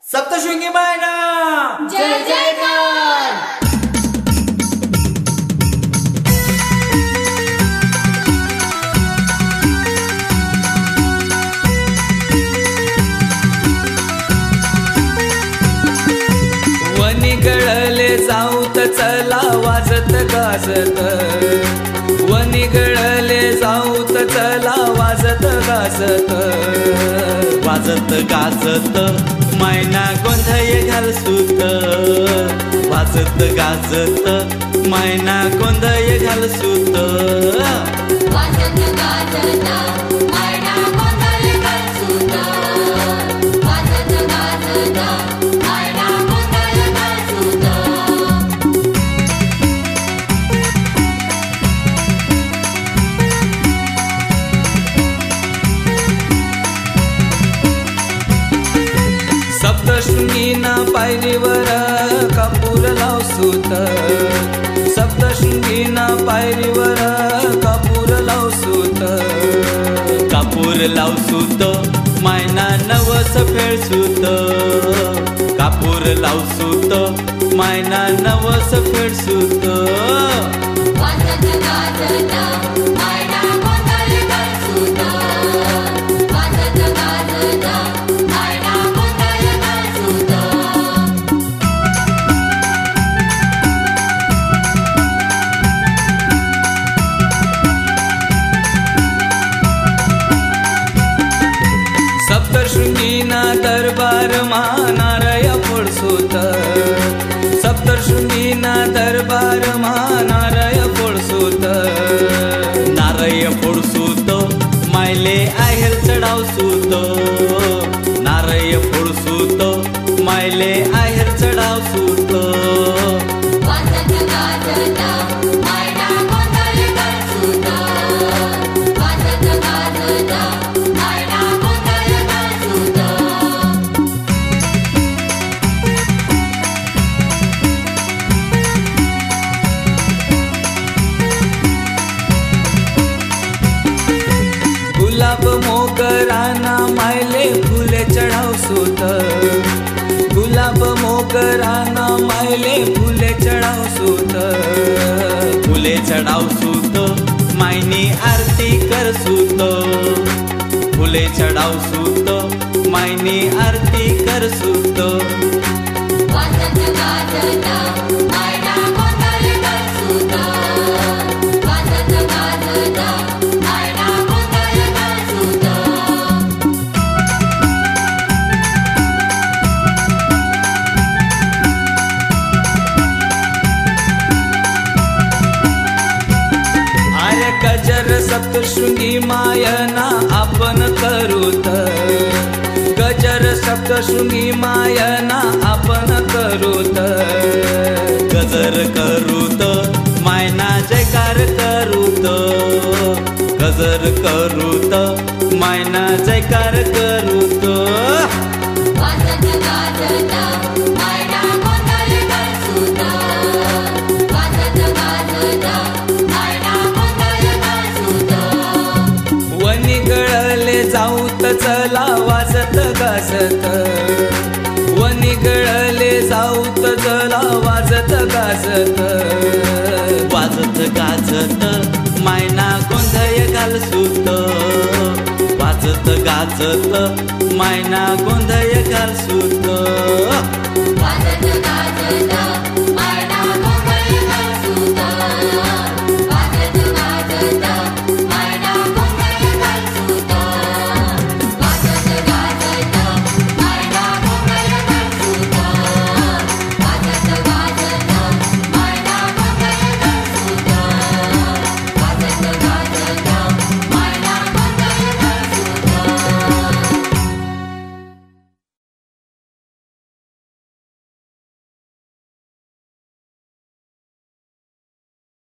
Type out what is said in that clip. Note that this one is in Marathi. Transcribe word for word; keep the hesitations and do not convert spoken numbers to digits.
सप्तशृंगी मायना जय जयकार। वनी गळले जाऊत चला वाजत गाजत, वनी गळले जाऊत चला वाजत गाजत, वाजत गाजत मैना गोंधळ घालसूत, वाजत गाजत मैना गोंधळ घालसूत, वाजत गाजत मैना गोंधळ घालसूत, वाजत गाजत मैना गोंधळ घालसूत। सप्तशृंगीना पायरीवर कापूर लावसूत, सप्तशृंगीना पायरीवर कापूर लावसूत, कापूर लावसूत मैना नवस फेडसूत, कापूर लावसूत मैना नवस फेडसूत, वाजत गाजत मैना गोंधळ घालसूत, वाजत गाजत मैना गोंधळ घालसूत। सप्तशृंगीना दरबार नारय फोडसूत, सप्तशृंगीना दरबार नारय फोडसूत, नारय फोडसूत मायले आहेर चढावसूत, नारय फोडसूत मायले आहेर चढावसूत, वाजत गाजत मैना गोंधळ घालसूत, वाजत गाजत मैना गोंधळ घालसूत। गुलाब मोगराना मायले फुले चढावसूत, गुलाब मोगराना मायले फुले चढावसूत, फुले चढावसूत मायनी आरती करसूत, फुले चढावसूत मायनी आरती करसूत, वाजत गाजत मैना गोंधळ घालसूत, वाजत गाजत मैना गोंधळ घालसूत। अरे गजर सप्तशृंगी मायना आपण करूत, गजर सप्तशृंगी मायना आपण करूत, गजर करूत मायना जयकार करूत, गजर करूत मायना जयकार करूत, वाजत गाजत मैना गोंधळ घालसूत, वाजत गाजत मैना गोंधळ घालसूत। वनी गळले जाऊत चला वाजत गाजत, वनी गळले जाऊत चला वाजत गाजत, वाजत गाजत मैना गोंधळ घालसूत, वाजत गाजत मैना गोंधळ घालसूत।